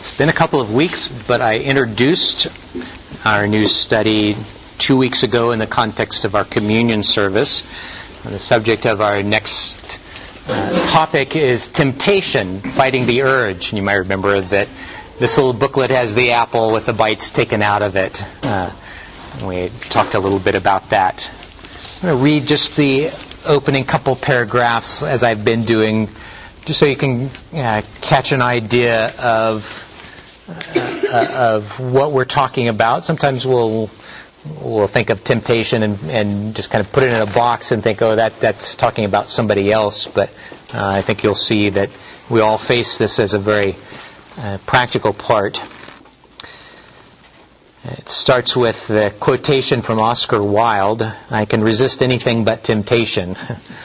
It's been a couple of weeks, but I introduced our new study 2 weeks ago in the context of our communion service. The subject of our next topic is temptation, fighting the urge. And you might remember that this little booklet has the apple with the bites taken out of it. We talked a little bit about that. I'm going to read just the opening couple paragraphs as I've been doing, just so you can catch an idea of what we're talking about. Sometimes we'll think of temptation and just kind of put it in a box and think, oh, that's talking about somebody else. But I think you'll see that we all face this as a very practical part. It starts with the quotation from Oscar Wilde, "I can resist anything but temptation."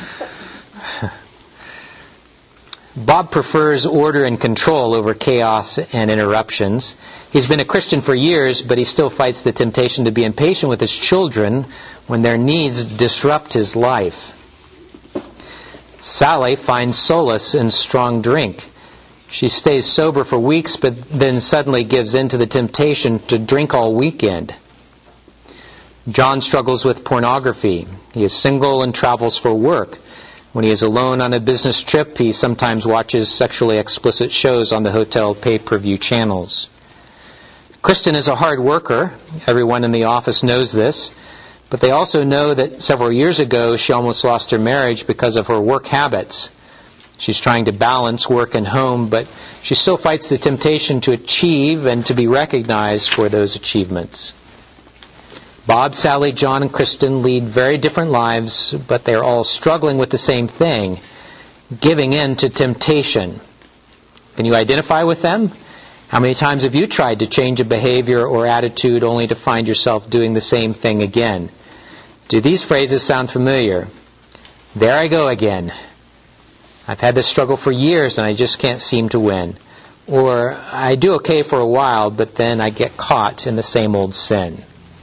Bob prefers order and control over chaos and interruptions. He's been a Christian for years, but he still fights the temptation to be impatient with his children when their needs disrupt his life. Sally finds solace in strong drink. She stays sober for weeks, but then suddenly gives in to the temptation to drink all weekend. John struggles with pornography. He is single and travels for work. When he is alone on a business trip, he sometimes watches sexually explicit shows on the hotel pay-per-view channels. Kristen is a hard worker. Everyone in the office knows this. But they also know that several years ago she almost lost her marriage because of her work habits. She's trying to balance work and home, but she still fights the temptation to achieve and to be recognized for those achievements. Bob, Sally, John, and Kristen lead very different lives, but they're all struggling with the same thing, giving in to temptation. Can you identify with them? How many times have you tried to change a behavior or attitude only to find yourself doing the same thing again? Do these phrases sound familiar? There I go again. I've had this struggle for years and I just can't seem to win. Or I do okay for a while, but then I get caught in the same old sin.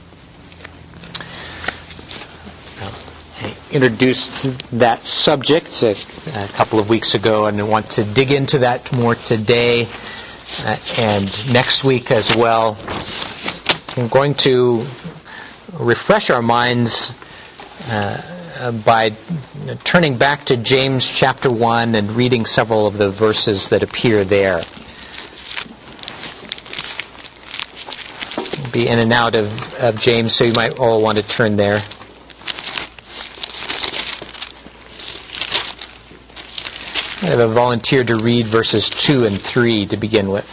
I introduced that subject a couple of weeks ago and I want to dig into that more today and next week as well. I'm going to refresh our minds by turning back to James chapter 1 and reading several of the verses that appear there. We'll be in and out of James, so you might all want to turn there. I have a volunteer to read verses 2 and 3 to begin with.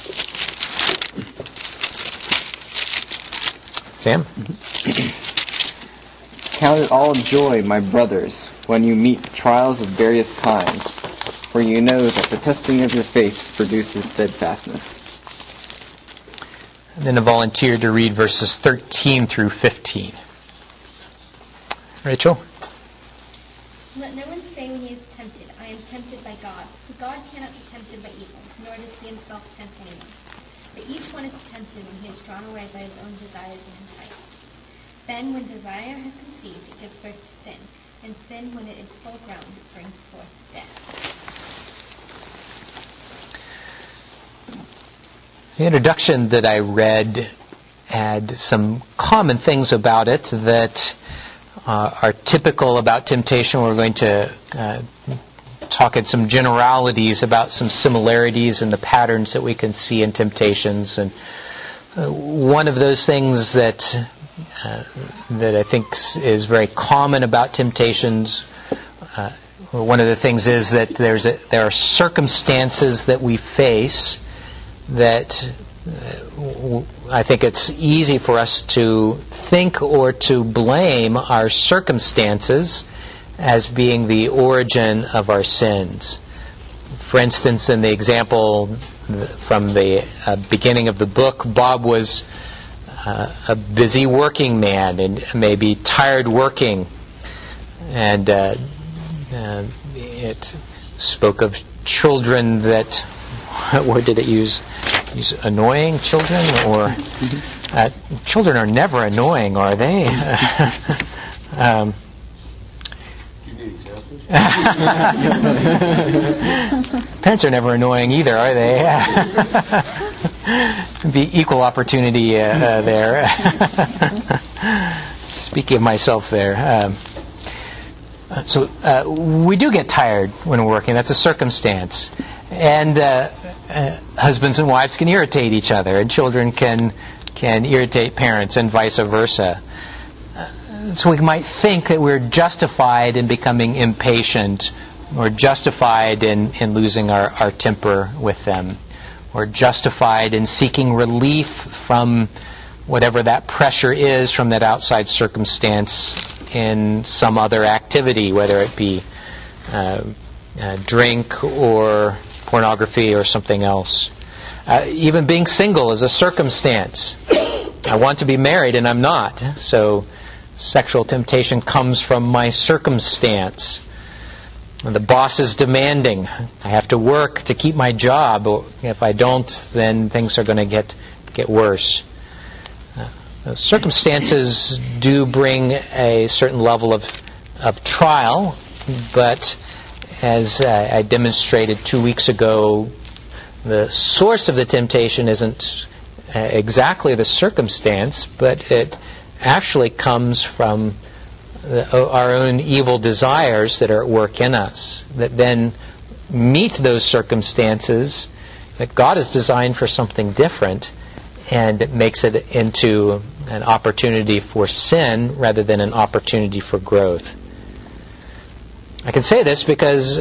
Sam? Count it all joy, my brothers, when you meet trials of various kinds, for you know that the testing of your faith produces steadfastness. And then a volunteer to read verses 13 through 15. Rachel? Let no one say when he is tempted, I am tempted by God. For God cannot be tempted by evil, nor does he himself tempt anyone. But each one is tempted when he is drawn away by his own desires and enticed. Then when desire has conceived, it gives birth to sin. And sin, when it is full grown, brings forth death. The introduction that I read had some common things about it that are typical about temptation. We're going to talk in some generalities about some similarities in the patterns that we can see in temptations. And one of those things that I think is very common about temptations, one of the things is that there are circumstances that we face that I think it's easy for us to think or to blame our circumstances as being the origin of our sins. For instance, in the example from the beginning of the book, Bob was a busy working man and maybe tired working, and it spoke of children that, what word did it use? Use annoying children, or children are never annoying, are they? Do you need examples? Parents are never annoying either, are they? Be equal opportunity there. Speaking of myself there. So we do get tired when we're working. That's a circumstance. And husbands and wives can irritate each other, and children can irritate parents, and vice versa. So we might think that we're justified in becoming impatient, or justified in losing our temper with them, or justified in seeking relief from whatever that pressure is from that outside circumstance in some other activity, whether it be drink or pornography or something else. Even being single is a circumstance. I want to be married and I'm not, so sexual temptation comes from my circumstance. And the boss is demanding. I have to work to keep my job. If I don't, then things are going to get worse. Circumstances do bring a certain level of trial, but as I demonstrated 2 weeks ago, the source of the temptation isn't exactly the circumstance, but it actually comes from our own evil desires that are at work in us, that then meet those circumstances that God has designed for something different, and it makes it into an opportunity for sin rather than an opportunity for growth. I can say this because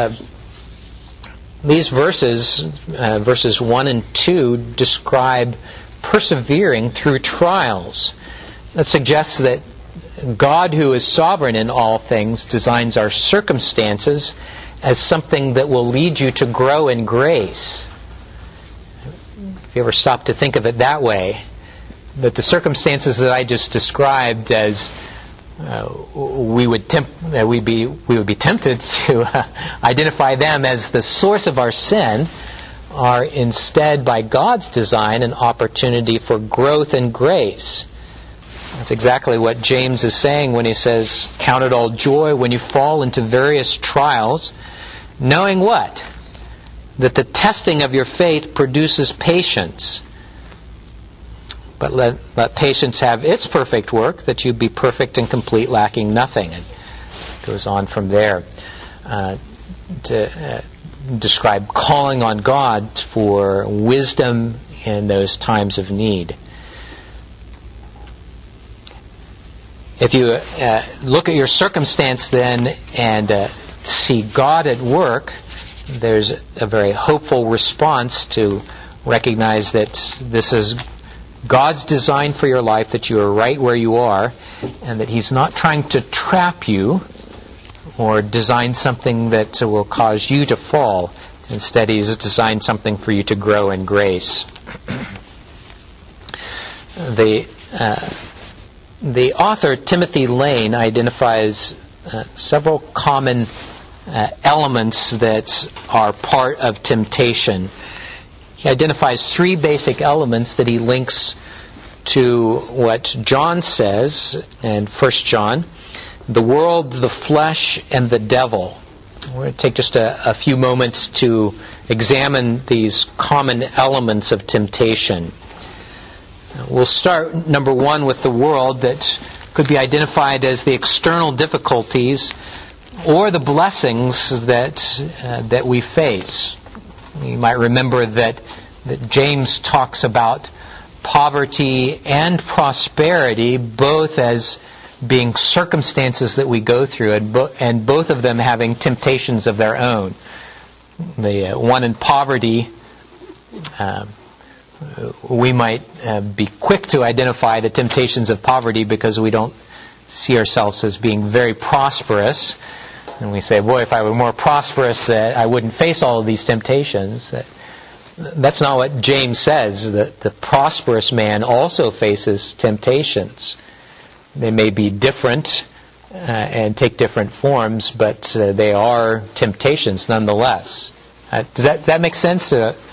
these verses 1 and 2, describe persevering through trials. That suggests that God, who is sovereign in all things, designs our circumstances as something that will lead you to grow in grace. If you ever stop to think of it that way, that the circumstances that I just described as we would be tempted to identify them as the source of our sin, are instead, by God's design, an opportunity for growth and grace. That's exactly what James is saying when he says, "Count it all joy when you fall into various trials, knowing what? That the testing of your faith produces patience. But let patience have its perfect work, that you be perfect and complete, lacking nothing." And it goes on from there to describe calling on God for wisdom in those times of need. If you look at your circumstance then and see God at work, there's a very hopeful response to recognize that this is God's design for your life, that you are right where you are, and that He's not trying to trap you or design something that will cause you to fall. Instead, He's designed something for you to grow in grace. The author, Timothy Lane, identifies several common elements that are part of temptation. He identifies 3 basic elements that he links to what John says in 1 John: the world, the flesh, and the devil. We're going to take just a few moments to examine these common elements of temptation. We'll start, number 1, with the world, that could be identified as the external difficulties or the blessings that we face. You might remember that James talks about poverty and prosperity both as being circumstances that we go through, and both of them having temptations of their own. The one in poverty, we might be quick to identify the temptations of poverty because we don't see ourselves as being very prosperous. And we say, boy, if I were more prosperous, I wouldn't face all of these temptations. That's not what James says. The prosperous man also faces temptations. They may be different and take different forms, but they are temptations nonetheless. Does that make sense?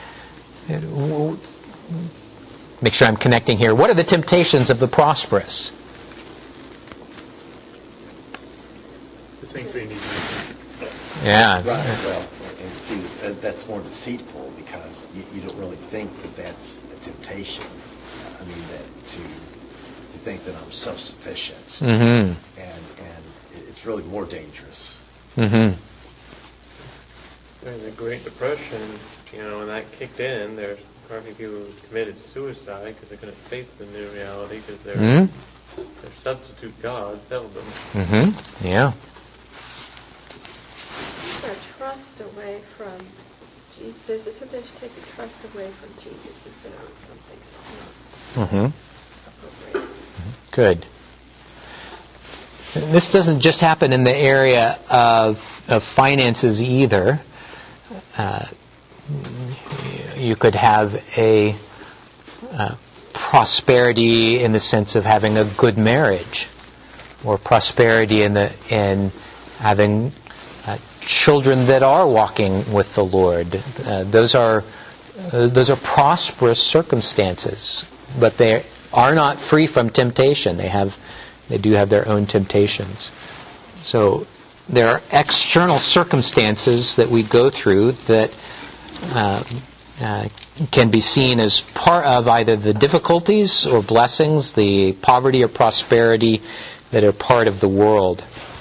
Make sure I'm connecting here. What are the temptations of the prosperous? To think they need Yeah. Right. Well, and see, that's more deceitful because you don't really think that that's a temptation. I mean, that to think that I'm self-sufficient, Mm-hmm. and it's really more dangerous. Mm-hmm. During the Great Depression, when that kicked in, there's probably people who committed suicide because they couldn't face the new reality because their substitute God failed them. Mm-hmm. Yeah. It's our trust away from Jesus. There's a temptation to take the trust away from Jesus if they're on something that's not appropriate. Good. This doesn't just happen in the area of finances either. You could have a prosperity in the sense of having a good marriage, or prosperity in having children that are walking with the Lord. Those are prosperous circumstances, but they are not free from temptation. They do have their own temptations. So there are external circumstances that we go through that can be seen as part of either the difficulties or blessings, the poverty or prosperity that are part of the world.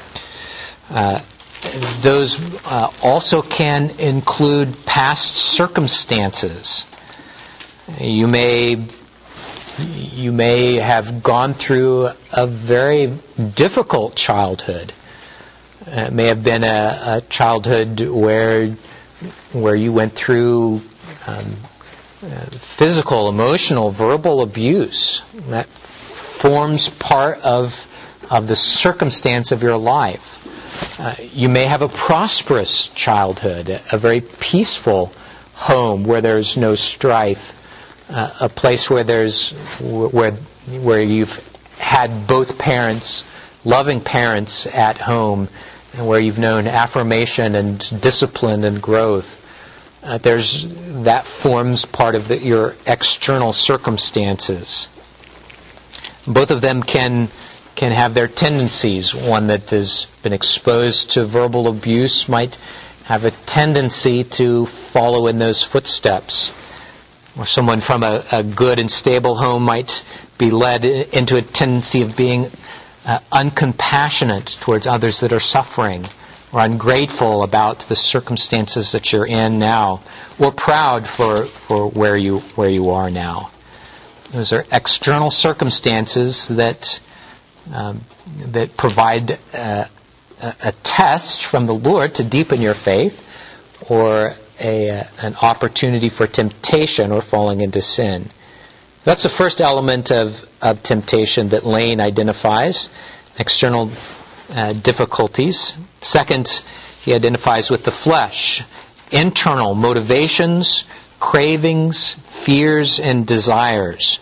Those also can include past circumstances. You may have gone through a very difficult childhood. It may have been a childhood where you went through physical, emotional, verbal abuse. That forms part of the circumstance of your life. You may have a prosperous childhood, a very peaceful home where there's no strife, a place where you've had both parents, loving parents at home, and where you've known affirmation and discipline and growth. That forms part of your external circumstances. Both of them can have their tendencies. One that has been exposed to verbal abuse might have a tendency to follow in those footsteps. Or someone from a good and stable home might be led into a tendency of being uncompassionate towards others that are suffering, or ungrateful about the circumstances that you're in now, or proud for where you are now. Those are external circumstances that provide a test from the Lord to deepen your faith, or an opportunity for temptation or falling into sin. That's the first element of temptation that Lane identifies, external difficulties. Second, he identifies with the flesh, internal motivations, cravings, fears, and desires.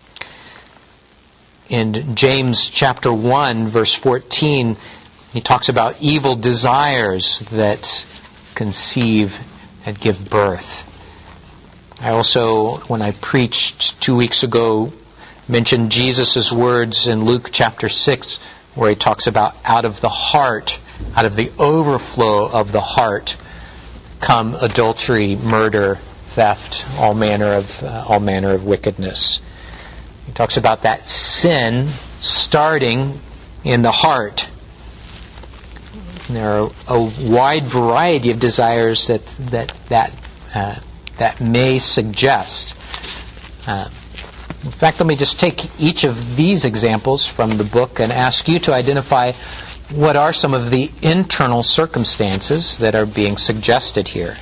In James chapter 1, verse 14, he talks about evil desires that conceive and give birth. I also, when I preached 2 weeks ago, mentioned Jesus' words in Luke chapter 6, where he talks about out of the heart, out of the overflow of the heart, come adultery, murder, theft, all manner of wickedness. He talks about that sin starting in the heart. And there are a wide variety of desires that may suggest. In fact, let me just take each of these examples from the book and ask you to identify what are some of the internal circumstances that are being suggested here.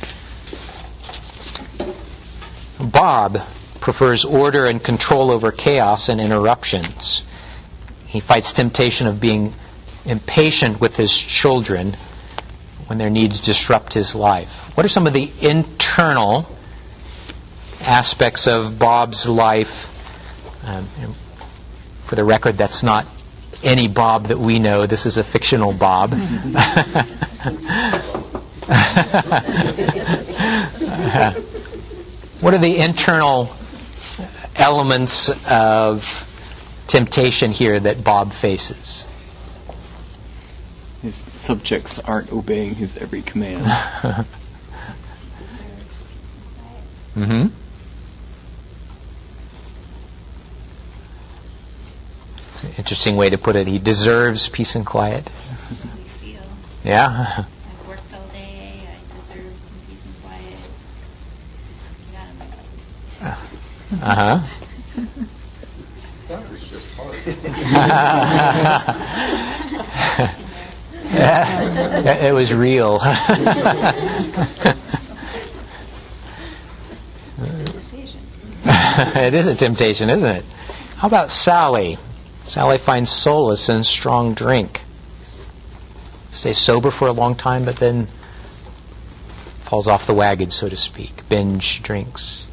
Bob prefers order and control over chaos and interruptions. He fights temptation of being impatient with his children when their needs disrupt his life. What are some of the internal aspects of Bob's life? For the record, that's not any Bob that we know. This is a fictional Bob. What are the internal elements of temptation here that Bob faces? His subjects aren't obeying his every command. Mm-hmm. It's an interesting way to put it. He deserves peace and quiet. Yeah. I've worked all day. I deserve some peace and quiet. Uh-huh. That was just hard. It was real. It is a temptation, isn't it? How about Sally? Sally finds solace in strong drink. Stays sober for a long time, but then falls off the wagon, so to speak. Binge drinks.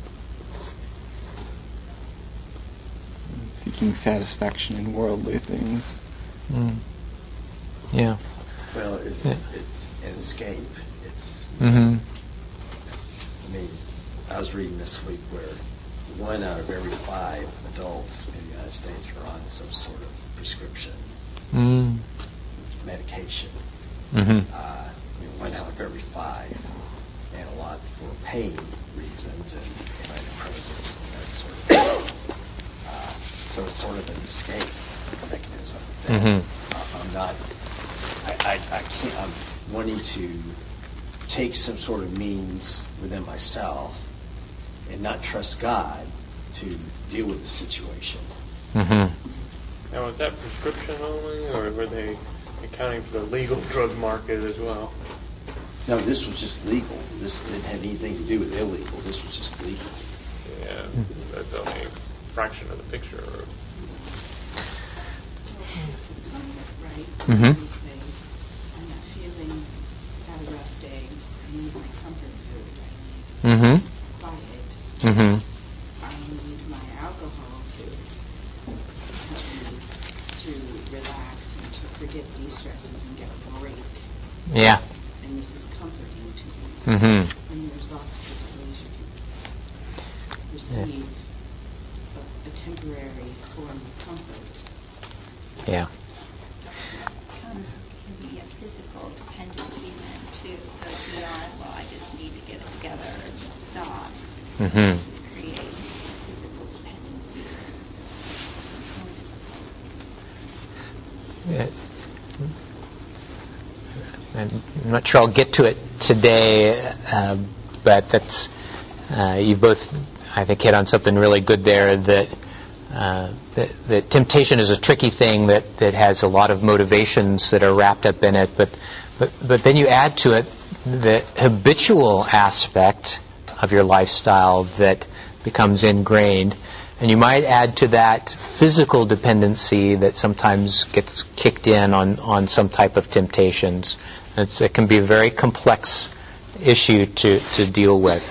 Seeking satisfaction in worldly things. Mm. Yeah. Well, it's an escape. It's. Mm-hmm. I mean, I was reading this week where 1 out of every 5 adults in the United States are on some sort of prescription medication. Mm-hmm. 1 out of every 5, and a lot for pain reasons and antidepressants and that sort of thing. So it's sort of an escape mechanism. Mm-hmm. I can't. I'm wanting to take some sort of means within myself and not trust God to deal with the situation. Mm-hmm. Now, was that prescription only, or were they accounting for the legal drug market as well? No, this was just legal. This didn't have anything to do with illegal. This was just legal. Yeah, that's only a fraction of the picture. Right. Mm-hmm. You say, I'm not feeling had a rough day. I need my comfort food. I need Mm-hmm. quiet. Mm-hmm. I need my alcohol to help me to relax and to forget these stresses and get a break. Yeah. And this is comforting to me. Mm-hmm. And there's lots of different ways you can receive a temporary form of comfort. Yeah. Can be a physical dependency then too, but beyond, well, I just need to get it together and stop. Mm-hmm. Create physical dependency. Yeah. I'm not sure I'll get to it today, but that's you both, I think, hit on something really good there. That temptation is a tricky thing that has a lot of motivations that are wrapped up in it. But then you add to it the habitual aspect of your lifestyle that becomes ingrained. And you might add to that physical dependency that sometimes gets kicked in on some type of temptations. It can be a very complex issue to deal with.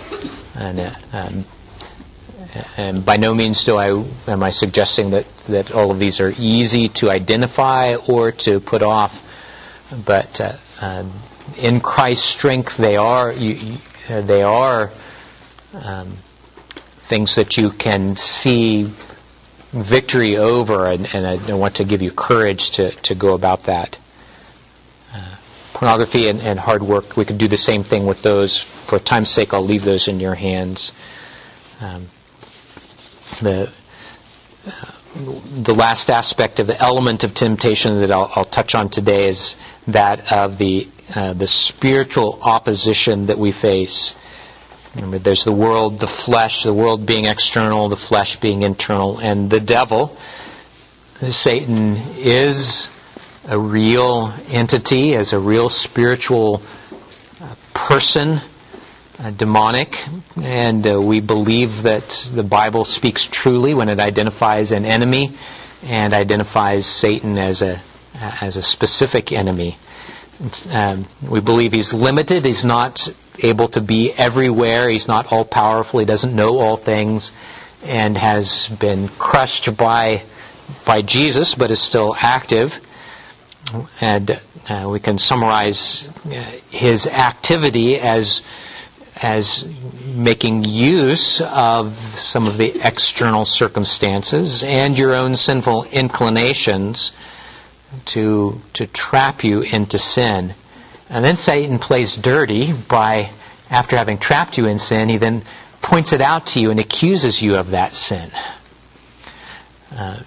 And by no means am I suggesting that all of these are easy to identify or to put off. But in Christ's strength, they are things that you can see victory over, and I want to give you courage to go about that. Pornography and hard work, we could do the same thing with those. For time's sake, I'll leave those in your hands. The last aspect of the element of temptation that I'll touch on today is that of the spiritual opposition that we face. Remember, there's the world, the flesh, the world being external, the flesh being internal, and the devil, Satan, is a real entity, as a real spiritual person, demonic, and we believe that the Bible speaks truly when it identifies an enemy and identifies Satan as a specific enemy. We believe he's limited. He's not able to be everywhere. He's not all-powerful. He doesn't know all things, and has been crushed by Jesus, but is still active. And we can summarize his activity as making use of some of the external circumstances and your own sinful inclinations to trap you into sin. And then Satan plays dirty by, after having trapped you in sin, he then points it out to you and accuses you of that sin. I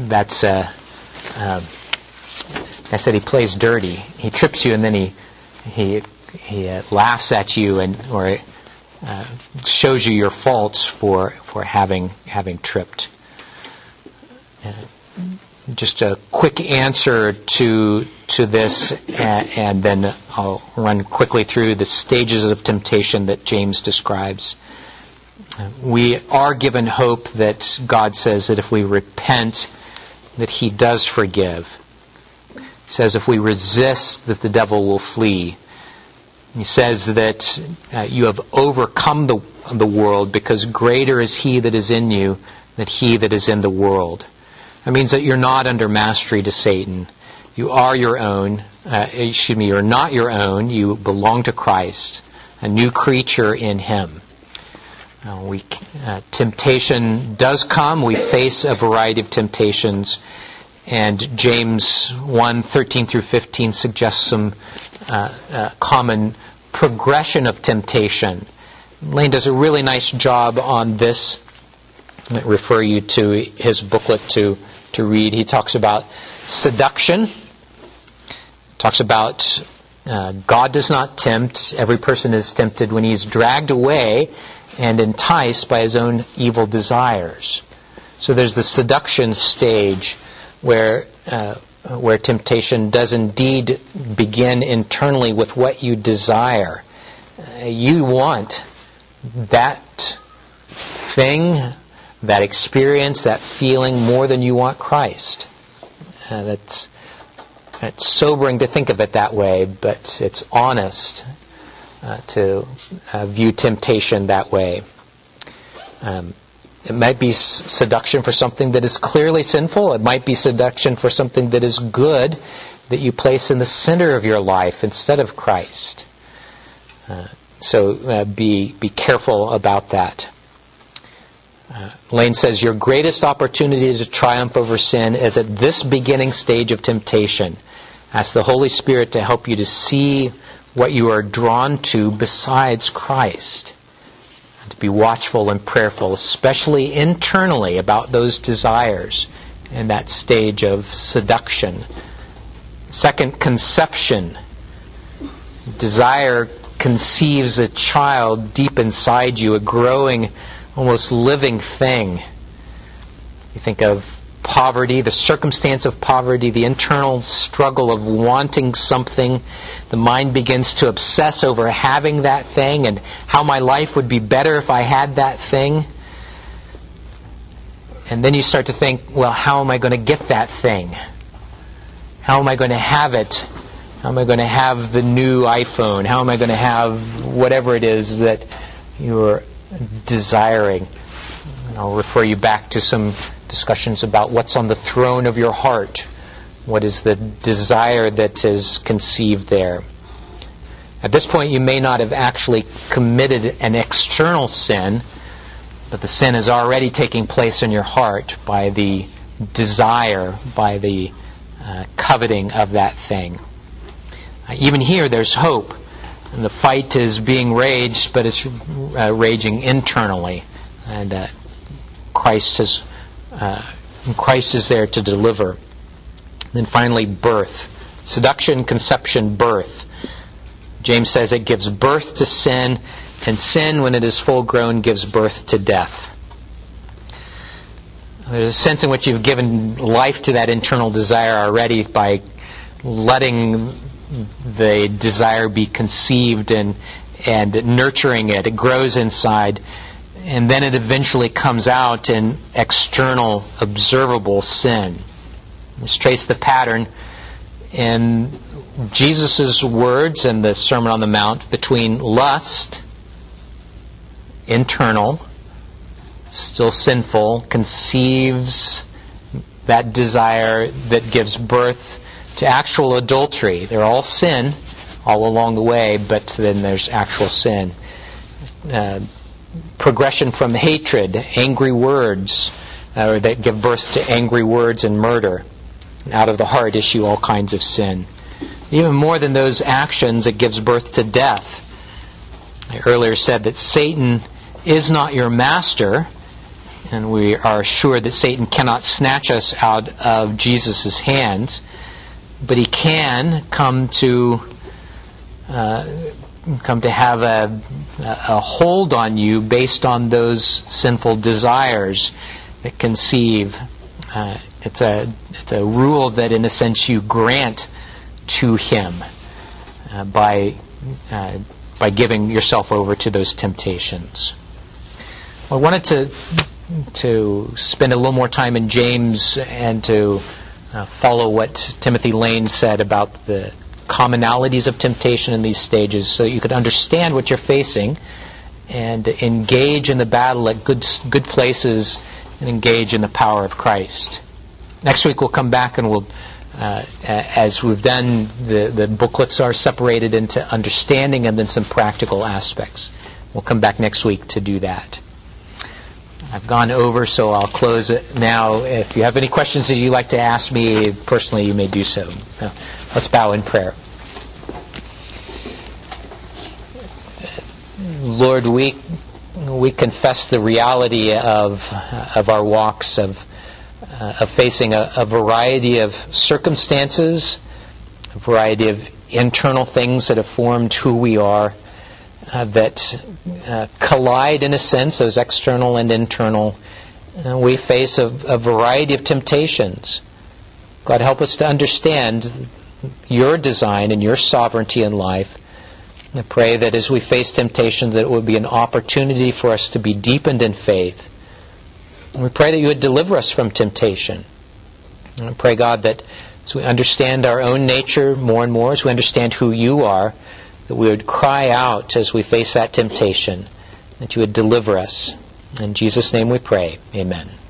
said he plays dirty. He trips you and then he laughs at you or shows you your faults for having tripped. Just a quick answer to this, and then I'll run quickly through the stages of temptation that James describes. We are given hope that God says that if we repent, that He does forgive. He says if we resist, that the devil will flee. He says that you have overcome the world because greater is He that is in you than he that is in the world. That means that you're not under mastery to Satan. You are your own. You're not your own. You belong to Christ, a new creature in Him. Temptation does come. We face a variety of temptations, and James 1:13 through 15 suggests some common progression of temptation. Lane does a really nice job on this. I might refer you to his booklet to read. He talks about seduction. Talks about God does not tempt. Every person is tempted when he's dragged away and enticed by his own evil desires. So there's the seduction stage where temptation does indeed begin internally with what you desire. You want that thing, that experience, that feeling more than you want Christ. That's sobering to think of it that way, but it's honest to view temptation that way. It might be seduction for something that is clearly sinful. It might be seduction for something that is good, that you place in the center of your life instead of Christ. So be careful about that. Lane says, your greatest opportunity to triumph over sin is at this beginning stage of temptation. Ask the Holy Spirit to help you to see what you are drawn to besides Christ. And to be watchful and prayerful, especially internally, about those desires in that stage of seduction. Second, conception. Desire conceives a child deep inside you, a growing, almost living thing. You think of poverty, the circumstance of poverty, the internal struggle of wanting something. The mind begins to obsess over having that thing and how my life would be better if I had that thing. And then you start to think, well, how am I going to get that thing? How am I going to have it? How am I going to have the new iPhone? How am I going to have whatever it is that you're desiring? And I'll refer you back to some discussions about what's on the throne of your heart. What is the desire that is conceived there? At this point, you may not have actually committed an external sin, but the sin is already taking place in your heart by the desire, by the coveting of that thing. Even here, there's hope. And the fight is being waged, but it's raging internally. And Christ is there to deliver. Then finally, birth. Seduction, conception, birth. James says it gives birth to sin, and sin, when it is full grown, gives birth to death. There's a sense in which you've given life to that internal desire already by letting the desire be conceived and nurturing it. It grows inside, and then it eventually comes out in external, observable sin. Let's trace the pattern in Jesus' words in the Sermon on the Mount between lust, internal, still sinful, conceives that desire that gives birth to actual adultery. They're all sin all along the way, but then there's actual sin. Progression from hatred, angry words, that give birth to angry words and murder. Out of the heart issue all kinds of sin. Even more than those actions, it gives birth to death. I earlier said that Satan is not your master, and we are assured that Satan cannot snatch us out of Jesus' hands, but he can come to have a hold on you based on those sinful desires that conceive. It's a rule that, in a sense, you grant to him by giving yourself over to those temptations. I wanted to spend a little more time in James and to follow what Timothy Lane said about the commonalities of temptation in these stages, so that you could understand what you're facing and engage in the battle at good places and engage in the power of Christ. Next week we'll come back and we'll, as we've done, the booklets are separated into understanding and then some practical aspects. We'll come back next week to do that. I've gone over, so I'll close it now. If you have any questions that you'd like to ask me personally, you may do so. Let's bow in prayer. Lord, we confess the reality of our walks, of facing a variety of circumstances, a variety of internal things that have formed who we are, that collide, in a sense, those external and internal. We face a variety of temptations. God, help us to understand your design and your sovereignty in life. I pray that as we face temptation, that it would be an opportunity for us to be deepened in faith. And we pray that you would deliver us from temptation. And I pray, God, that as we understand our own nature more and more, as we understand who you are, that we would cry out as we face that temptation, that you would deliver us. In Jesus' name we pray. Amen.